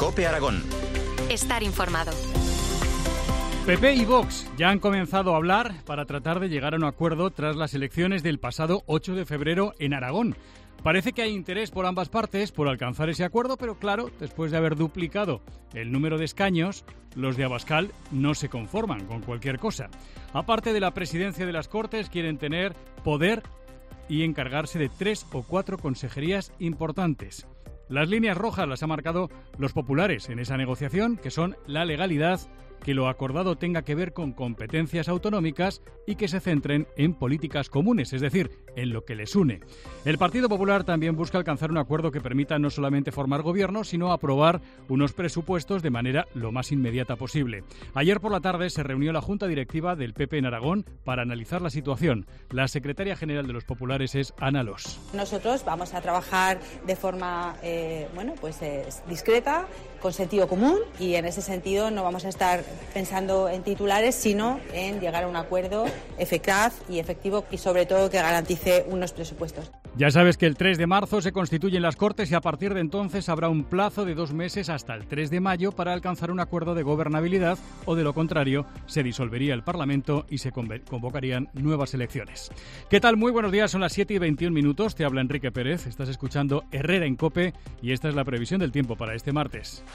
COPE Aragón. Estar informado. PP y Vox ya han comenzado a hablar para tratar de llegar a un acuerdo tras las elecciones del pasado 8 de febrero en Aragón. Parece que hay interés por ambas partes por alcanzar ese acuerdo, pero claro, después de haber duplicado el número de escaños, los de Abascal no se conforman con cualquier cosa. Aparte de la presidencia de las Cortes, quieren tener poder y encargarse de 3 o 4 consejerías importantes. Las líneas rojas las ha marcado los populares en esa negociación, que son la legalidad, que lo acordado tenga que ver con competencias autonómicas y que se centren en políticas comunes, es decir, en lo que les une. El Partido Popular también busca alcanzar un acuerdo que permita no solamente formar gobierno, sino aprobar unos presupuestos de manera lo más inmediata posible. Ayer por la tarde se reunió la Junta Directiva del PP en Aragón para analizar la situación. La secretaria general de los populares es Ana Los. Nosotros vamos a trabajar de forma discreta, con sentido común, y en ese sentido no vamos a estar pensando en titulares, sino en llegar a un acuerdo eficaz y efectivo y sobre todo que garantice unos presupuestos. Ya sabes que el 3 de marzo se constituyen las Cortes y a partir de entonces habrá un plazo de 2 meses hasta el 3 de mayo para alcanzar un acuerdo de gobernabilidad o, de lo contrario, se disolvería el Parlamento y se convocarían nuevas elecciones. ¿Qué tal? Muy buenos días, son las 7:21. Te habla Enrique Pérez, estás escuchando Herrera en COPE y esta es la previsión del tiempo para este martes.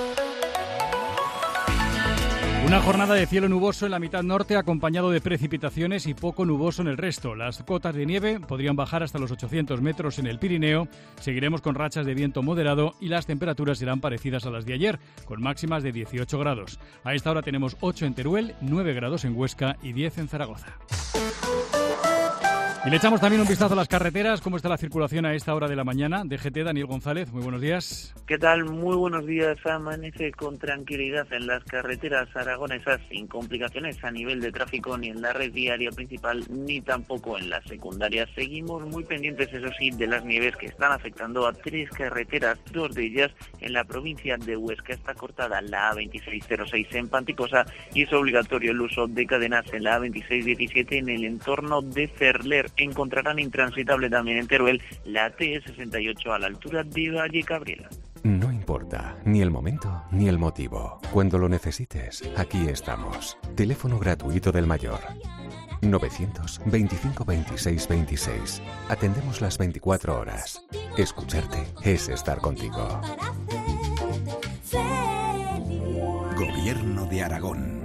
Una jornada de cielo nuboso en la mitad norte, acompañado de precipitaciones y poco nuboso en el resto. Las cotas de nieve podrían bajar hasta los 800 metros en el Pirineo. Seguiremos con rachas de viento moderado y las temperaturas serán parecidas a las de ayer, con máximas de 18 grados. A esta hora tenemos 8 en Teruel, 9 grados en Huesca y 10 en Zaragoza. Y le echamos también un vistazo a las carreteras. ¿Cómo está la circulación a esta hora de la mañana? DGT, Daniel González, muy buenos días. ¿Qué tal? Muy buenos días. Amanece con tranquilidad en las carreteras aragonesas, sin complicaciones a nivel de tráfico ni en la red viaria principal ni tampoco en las secundarias. Seguimos muy pendientes, eso sí, de las nieves que están afectando a 3 carreteras, 2 de ellas en la provincia de Huesca. Está cortada la A2606 en Panticosa y es obligatorio el uso de cadenas en la A2617 en el entorno de Ferler. Encontrarán intransitable también en Teruel la T68 a la altura de Valle Cabrera. No importa ni el momento ni el motivo. Cuando lo necesites, aquí estamos. Teléfono gratuito del mayor. 925 26 26. Atendemos las 24 horas. Escucharte es estar contigo. Gobierno de Aragón.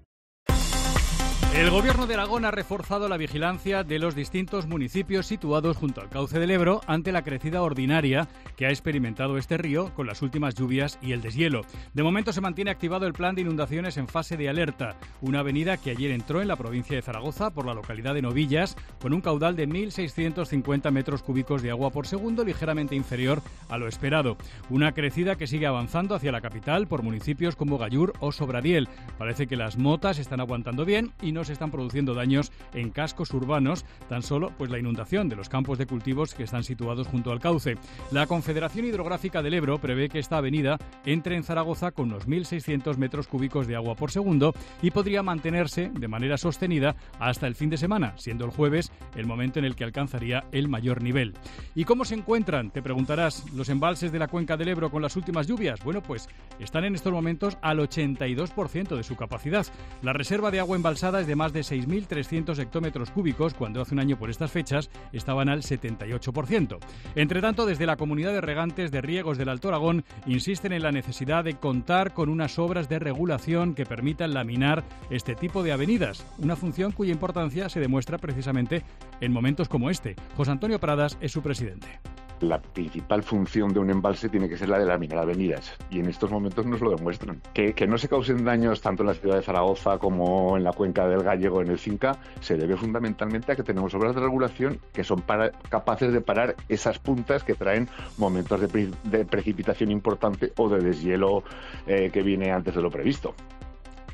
El Gobierno de Aragón ha reforzado la vigilancia de los distintos municipios situados junto al cauce del Ebro ante la crecida ordinaria que ha experimentado este río con las últimas lluvias y el deshielo. De momento se mantiene activado el plan de inundaciones en fase de alerta, una avenida que ayer entró en la provincia de Zaragoza por la localidad de Novillas con un caudal de 1.650 metros cúbicos de agua por segundo, ligeramente inferior a lo esperado. Una crecida que sigue avanzando hacia la capital por municipios como Gallur o Sobradiel. Parece que las motas están aguantando bien y no se están produciendo daños en cascos urbanos, tan solo la inundación de los campos de cultivos que están situados junto al cauce. La Confederación Hidrográfica del Ebro prevé que esta avenida entre en Zaragoza con unos 1.600 metros cúbicos de agua por segundo y podría mantenerse de manera sostenida hasta el fin de semana, siendo el jueves el momento en el que alcanzaría el mayor nivel. ¿Y cómo se encuentran, te preguntarás, los embalses de la cuenca del Ebro con las últimas lluvias? Bueno, pues están en estos momentos al 82% de su capacidad. La reserva de agua embalsada es de más de 6.300 hectómetros cúbicos, cuando hace un año por estas fechas estaban al 78%. Entre tanto, desde la Comunidad de Regantes de Riegos del Alto Aragón insisten en la necesidad de contar con unas obras de regulación que permitan laminar este tipo de avenidas, una función cuya importancia se demuestra precisamente en momentos como este. José Antonio Pradas es su presidente. La principal función de un embalse tiene que ser la de laminar avenidas y en estos momentos nos lo demuestran. Que no se causen daños tanto en la ciudad de Zaragoza como en la cuenca del Gállego, en el Cinca, se debe fundamentalmente a que tenemos obras de regulación que son capaces de parar esas puntas que traen momentos de precipitación importante o de deshielo que viene antes de lo previsto.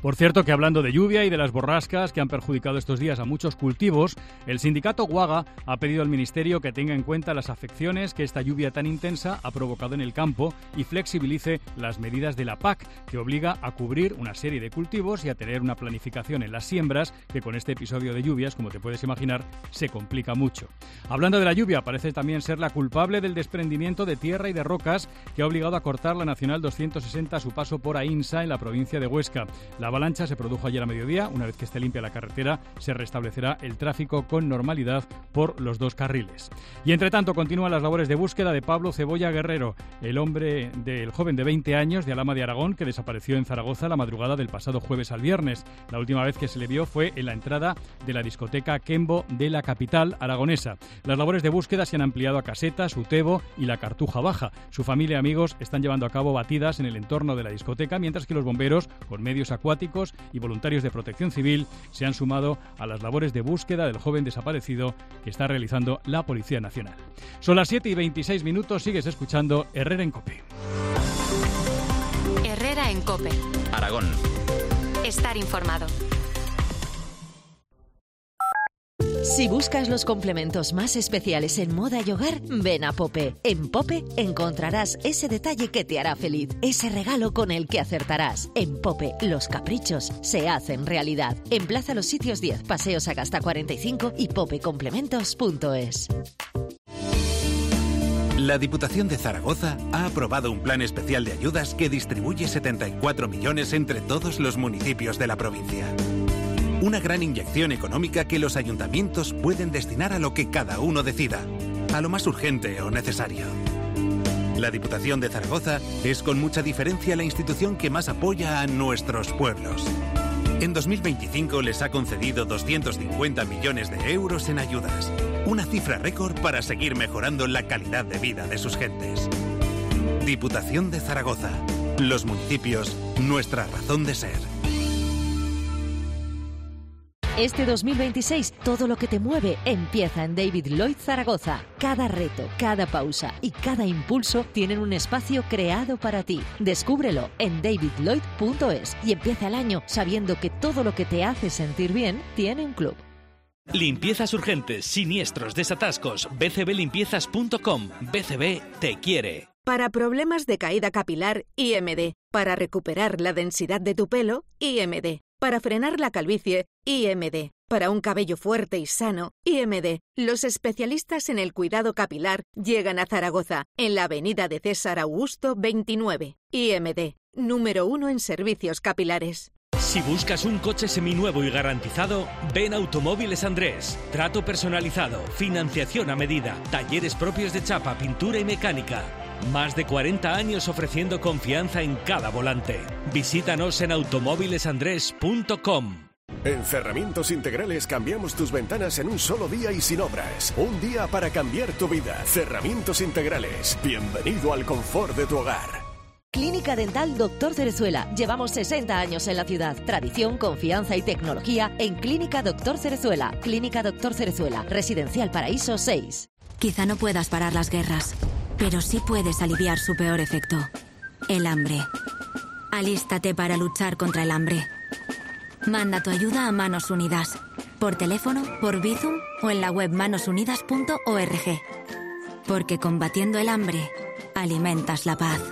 Por cierto, que hablando de lluvia y de las borrascas que han perjudicado estos días a muchos cultivos, el sindicato UAGA ha pedido al Ministerio que tenga en cuenta las afecciones que esta lluvia tan intensa ha provocado en el campo y flexibilice las medidas de la PAC, que obliga a cubrir una serie de cultivos y a tener una planificación en las siembras, que con este episodio de lluvias, como te puedes imaginar, se complica mucho. Hablando de la lluvia, parece también ser la culpable del desprendimiento de tierra y de rocas que ha obligado a cortar la Nacional 260 a su paso por Aínsa, en la provincia de Huesca. La avalancha se produjo ayer a mediodía. Una vez que esté limpia la carretera, se restablecerá el tráfico con normalidad por los dos carriles. Y entre tanto, continúan las labores de búsqueda de Pablo Cebolla Guerrero, el joven de 20 años de Alhama de Aragón, que desapareció en Zaragoza la madrugada del pasado jueves al viernes. La última vez que se le vio fue en la entrada de la discoteca Kembo de la capital aragonesa. Las labores de búsqueda se han ampliado a Casetas, Utebo y la Cartuja Baja. Su familia y amigos están llevando a cabo batidas en el entorno de la discoteca, mientras que los bomberos, con medios acuáticos y voluntarios de Protección Civil, se han sumado a las labores de búsqueda del joven desaparecido que está realizando la Policía Nacional. Son las 7:26, sigues escuchando Herrera en COPE. Herrera en COPE. Aragón. Estar informado. Si buscas los complementos más especiales en moda y hogar, ven a Pope. En Pope encontrarás ese detalle que te hará feliz, ese regalo con el que acertarás. En Pope, los caprichos se hacen realidad. En Plaza Los Sitios 10, Paseo Sagasta 45 y popecomplementos.es. La Diputación de Zaragoza ha aprobado un plan especial de ayudas que distribuye 74 millones entre todos los municipios de la provincia. Una gran inyección económica que los ayuntamientos pueden destinar a lo que cada uno decida, a lo más urgente o necesario. La Diputación de Zaragoza es con mucha diferencia la institución que más apoya a nuestros pueblos. En 2025 les ha concedido 250 millones de euros en ayudas, una cifra récord para seguir mejorando la calidad de vida de sus gentes. Diputación de Zaragoza. Los municipios, nuestra razón de ser. Este 2026, todo lo que te mueve empieza en David Lloyd Zaragoza. Cada reto, cada pausa y cada impulso tienen un espacio creado para ti. Descúbrelo en davidlloyd.es y empieza el año sabiendo que todo lo que te hace sentir bien tiene un club. Limpiezas urgentes, siniestros, desatascos. bcblimpiezas.com. BCB te quiere. Para problemas de caída capilar, IMD. Para recuperar la densidad de tu pelo, IMD. Para frenar la calvicie, IMD. Para un cabello fuerte y sano, IMD. Los especialistas en el cuidado capilar llegan a Zaragoza, en la avenida de César Augusto 29. IMD, número 1 en servicios capilares. Si buscas un coche seminuevo y garantizado, ven a Automóviles Andrés. Trato personalizado, financiación a medida, talleres propios de chapa, pintura y mecánica. Más de 40 años ofreciendo confianza en cada volante. Visítanos en automóvilesandrés.com. En Cerramientos Integrales cambiamos tus ventanas en un solo día y sin obras. Un día para cambiar tu vida. Cerramientos Integrales. Bienvenido al confort de tu hogar. Clínica Dental Dr. Cerezuela. Llevamos 60 años en la ciudad. Tradición, confianza y tecnología en Clínica Dr. Cerezuela. Clínica Dr. Cerezuela. Residencial Paraíso 6. Quizá no puedas parar las guerras, pero sí puedes aliviar su peor efecto, el hambre. Alístate para luchar contra el hambre. Manda tu ayuda a Manos Unidas, por teléfono, por Bizum o en la web manosunidas.org. Porque combatiendo el hambre, alimentas la paz.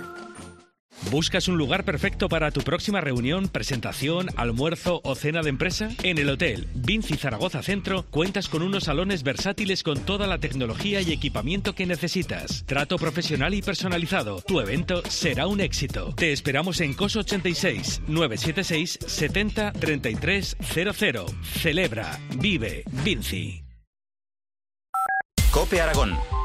¿Buscas un lugar perfecto para tu próxima reunión, presentación, almuerzo o cena de empresa? En el Hotel Vinci Zaragoza Centro cuentas con unos salones versátiles con toda la tecnología y equipamiento que necesitas. Trato profesional y personalizado. Tu evento será un éxito. Te esperamos en COS 86 976 70 33 00. Celebra, vive, Vinci. COPE Aragón.